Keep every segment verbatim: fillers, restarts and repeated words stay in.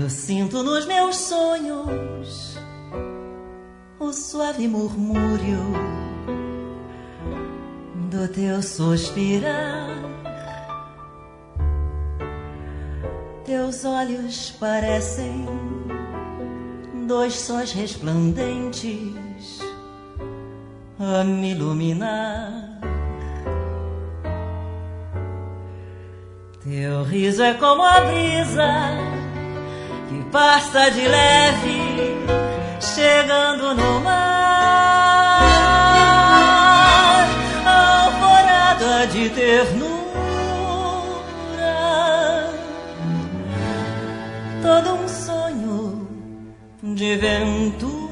sinto nos meus sonhos o suave murmúrio do teu suspirar. Teus olhos parecem dois sóis resplandentes a me iluminar. Teu riso é como a brisa que passa de leve, chegando no mar, alvorada de ternura, todo um sonho de ventura.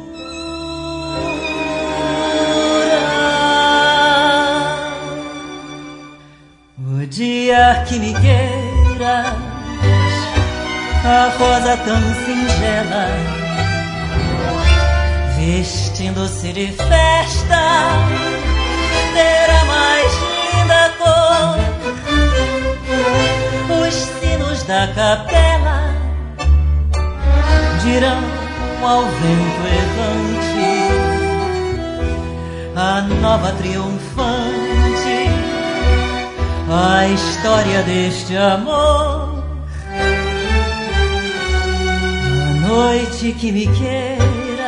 O dia que me queiras, a rosa tão singela, vestindo-se de festa, terá mais linda cor. Os sinos da capela dirão ao vento errante a nova triunfante, a história deste amor. A noite que me queiras,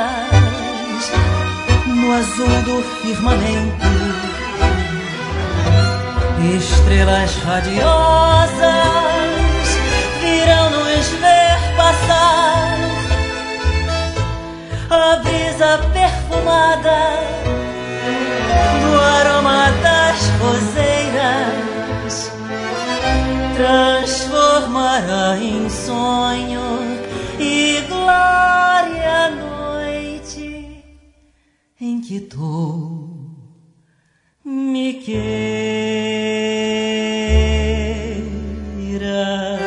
no azul do firmamento, estrelas radiosas virão nos ver passar. A brisa perfumada do aroma das roseiras transformará em sonho e glória a noite em que tu me queiras.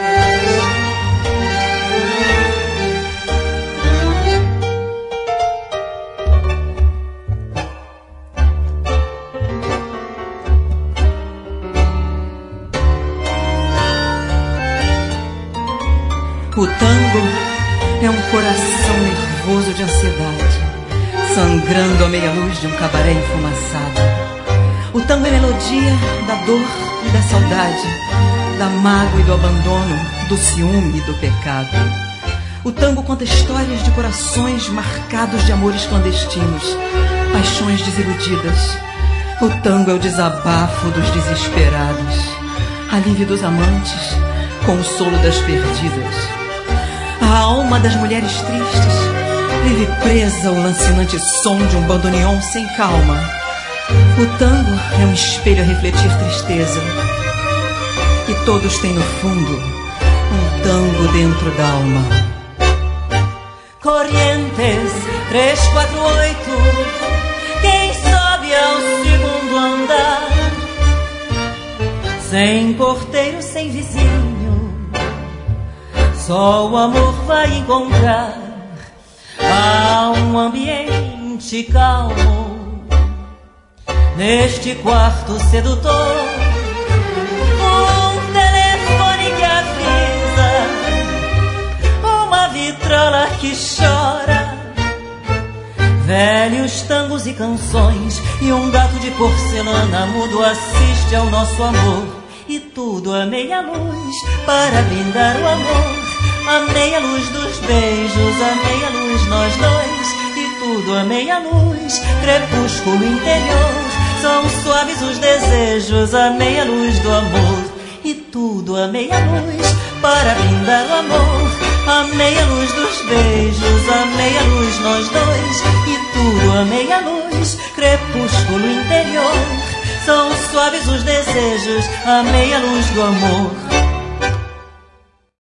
O tango é um coração nervoso de ansiedade, sangrando à meia-luz de um cabaré enfumaçado. O tango é melodia da dor e da saudade, da mágoa e do abandono, do ciúme e do pecado. O tango conta histórias de corações marcados de amores clandestinos, paixões desiludidas. O tango é o desabafo dos desesperados, alívio dos amantes, consolo das perdidas. A alma das mulheres tristes vive presa ao lancinante som de um bandoneon sem calma. O tango é um espelho a refletir tristeza, e todos têm no fundo um tango dentro da alma. Corrientes trezentos e quarenta e oito, quem sobe ao segundo andar, sem porteiro, sem vizinho, só o amor vai encontrar. Há um ambiente calmo neste quarto sedutor, um telefone que avisa, uma vitrola que chora, velhos tangos e canções, e um gato de porcelana mudo assiste ao nosso amor. E tudo a meia luz para brindar o amor, a meia luz dos beijos, a meia luz nós dois. E tudo a meia luz, crepúsculo interior, são suaves os desejos, a meia luz do amor. E tudo a meia luz para brindar o amor, a meia luz dos beijos, a meia luz nós dois. E tudo a meia luz, crepúsculo interior, são suaves os desejos, a meia luz do amor.